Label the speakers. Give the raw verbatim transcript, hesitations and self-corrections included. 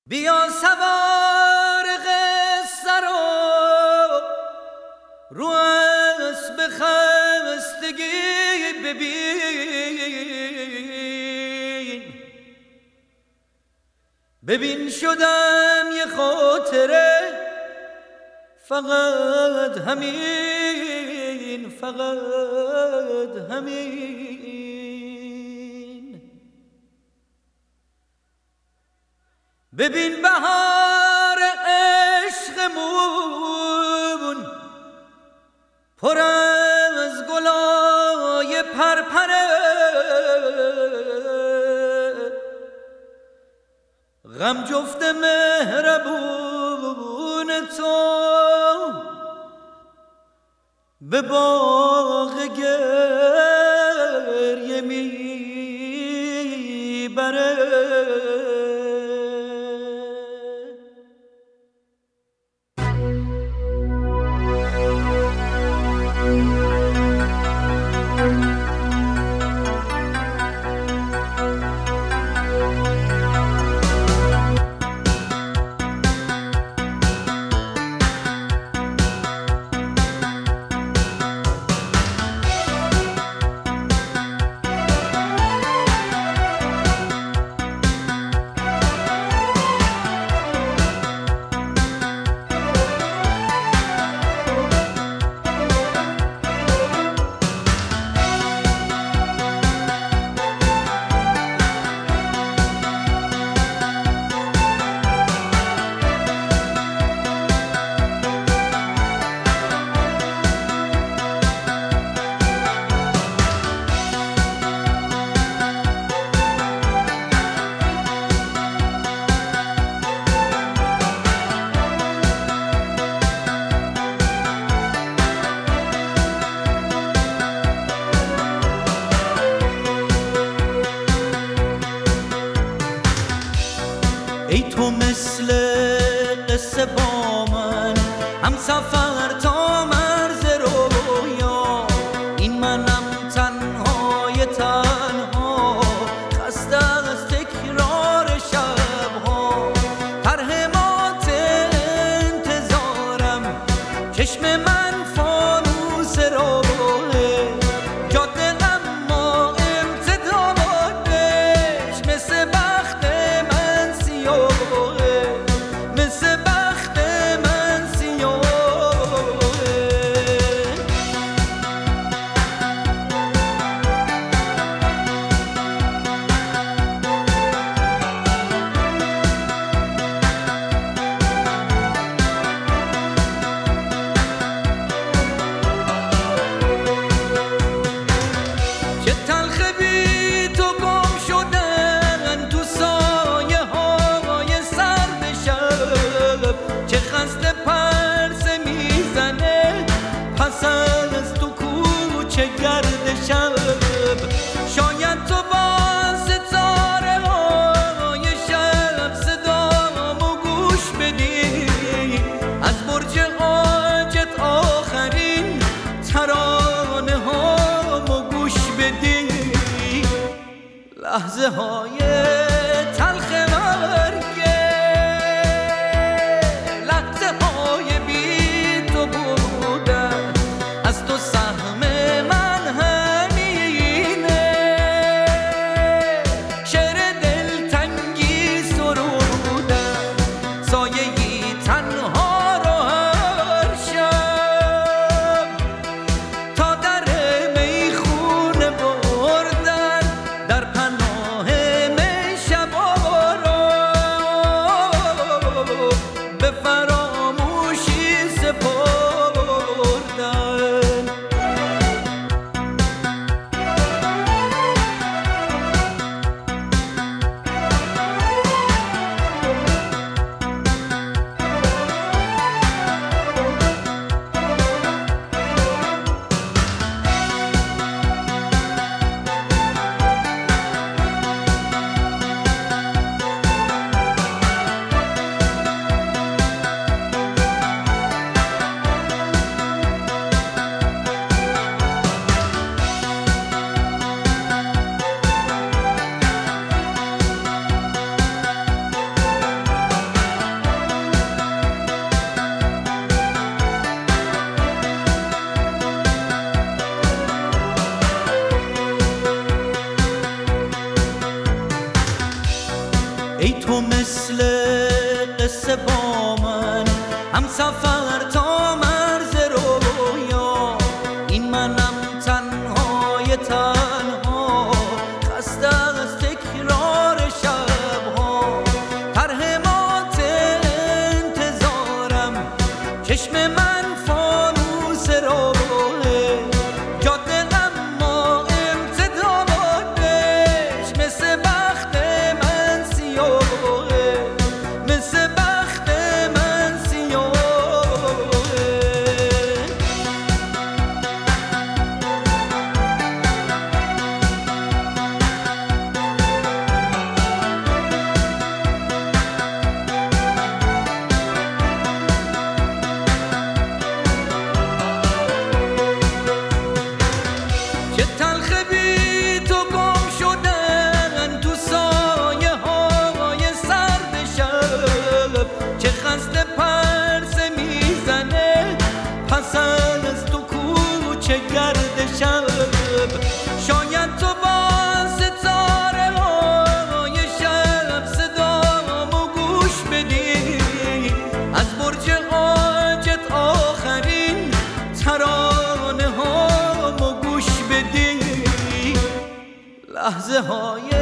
Speaker 1: بیا سوار قصه رو رو اسب خستگی ببین ببین شدم یه خاطره فقط همین فقط همین ببین بهار عشقمون پر از گلای پرپره غم جفت مهربون تو به باغ گریه میبره. ای تو مثل قصه با من هم سفر تا مرز رویا این منم تنهای تنها خسته از تکرار شبها ترهمات انتظارم چشم من فانوس راهه جاده اما امتدادش مثل بخت مثل بخت من سیاهه. چه تلخ بی تو گم شدن تو سایه های سرد شب چه خسته پرسه میزنه پس از تو کوچه گرد شب شاید تو با ستاره های شب صدامو گوش بدی از برج حاجت آخرین ترانه هامو گوش بدی لحظه های تلخ مرگه لحظه های بی تو بودن از تو سهم من همینه شعر دلتنگی سرودن سایه‌ای تنها رو هر شب تا در میخونه بردن در پناه مثل قصه با من هم سفر تا مرز رویا، این منم تنهای تنها خسته از تکرار شبها. ترهمات انتظارم چشم من فانوس راهه، جاده اما امتدادش مثل بخت من سیاهه، مثل بخت من سیاهه. چه تلخ بی تو گم شدن تو سایه های سرد شب، چه خسته پرسه میزنه پس از تو کوچه گرد شب. شاید تو با ستاره های شب صدامو گوش بدی، از برج حاجت آخرین ترانه هامو گوش بدی. لحظه های